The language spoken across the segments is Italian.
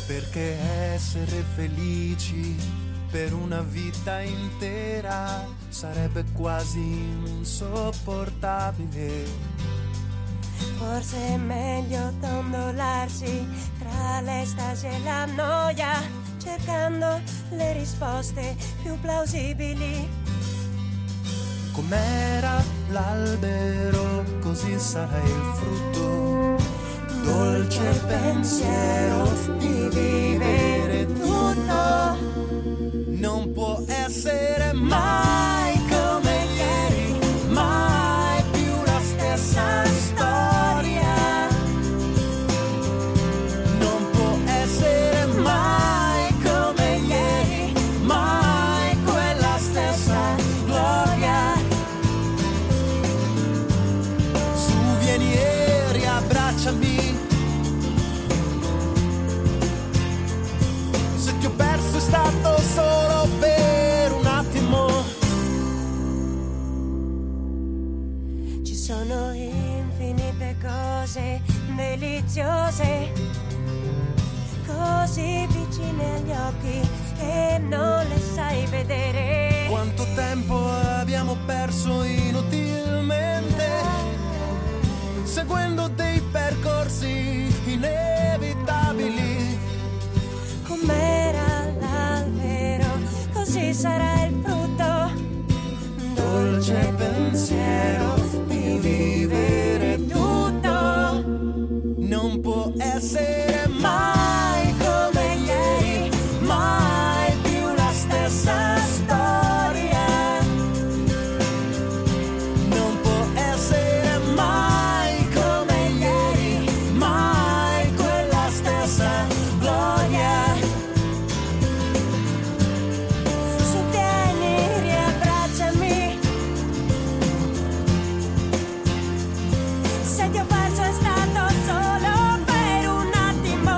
Perché essere felici per una vita intera sarebbe quasi insopportabile. Forse è meglio dondolarsi tra l'estasi e la noia, cercando le risposte più plausibili. Com'era l'albero, così sarà il frutto. Dolce pensiero di vivere tutto. Non può essere mai come ieri, mai più la stessa storia. Non può essere mai come ieri, mai quella stessa gloria. Su, vieni e riabbracciami. Se ti ho perso è stato solo per un attimo. Ci sono infinite cose deliziose, così vicine agli occhi e non le sai vedere. Quanto tempo abbiamo perso inutilmente, seguendo dei percorsi inevitabili. Com'era l'albero, così sarà il frutto. Dolce pensiero di vivere tutto. Non può essere mai come ieri, mai più la stessa storia. Non può essere mai come ieri, mai quella stessa gloria. Su, vieni, riabbracciami. Se ti ho perso è stato solo per un attimo.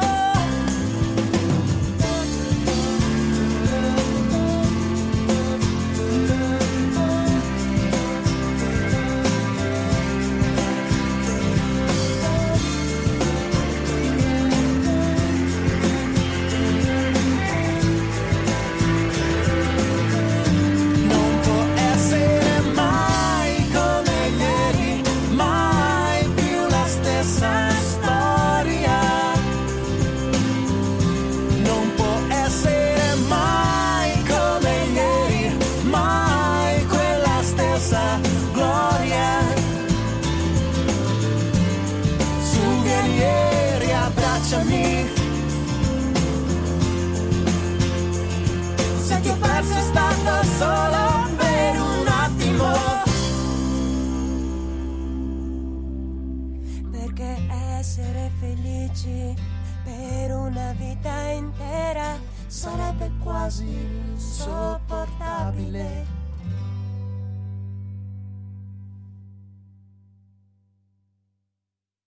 Non può essere mai come ieri, mai più la stessa storia. Non può essere mai come ieri, mai quella stessa gloria. Su, vieni e riabbracciami. Se ti ho perso è stato solo per un attimo. Perché essere felici per una vita intera sarebbe quasi insopportabile.